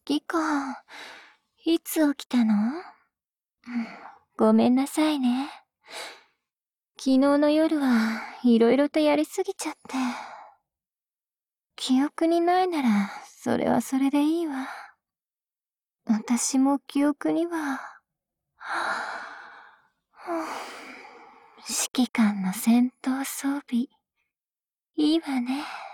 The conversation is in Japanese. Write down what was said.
揮官、いつ起きたの？ごめんなさいね。昨日の夜はいろいろとやりすぎちゃって。記憶にないなら、それはそれでいいわ。私も記憶には。指揮官の戦闘装備、いいわね。